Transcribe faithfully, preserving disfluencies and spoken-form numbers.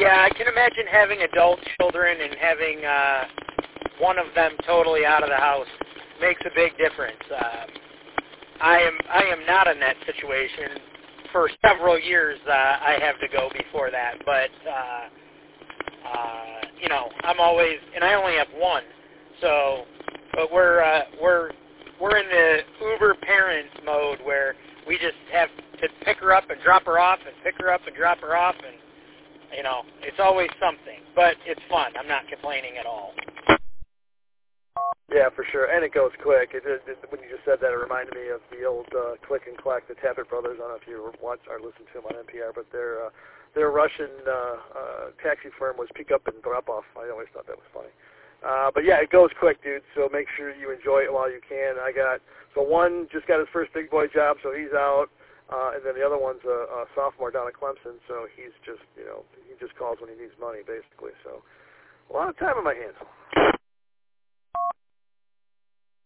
Yeah, I can imagine having adult children and having uh, one of them totally out of the house makes a big difference. Um, I am I am not in that situation. For several years, uh, I have to go before that, but uh, uh, you know, I'm always, and I only have one. So, but we're uh, we're we're in the Uber parent mode where we just have to pick her up and drop her off, and pick her up and drop her off, and you know, it's always something. But it's fun. I'm not complaining at all. Yeah, for sure, and it goes quick. It, it, it, when you just said that, it reminded me of the old uh, Click and Clack, the Tappet Brothers. I don't know if you watch or listen to them on N P R, but their uh, their Russian uh, uh, taxi firm was pick up and drop off. I always thought that was funny. Uh, but yeah, it goes quick, dude. So make sure you enjoy it while you can. I got so one just got his first big boy job, so he's out, uh, and then the other one's a, a sophomore down at Clemson, so he's just you know he just calls when he needs money, basically. So a lot of time on my hands.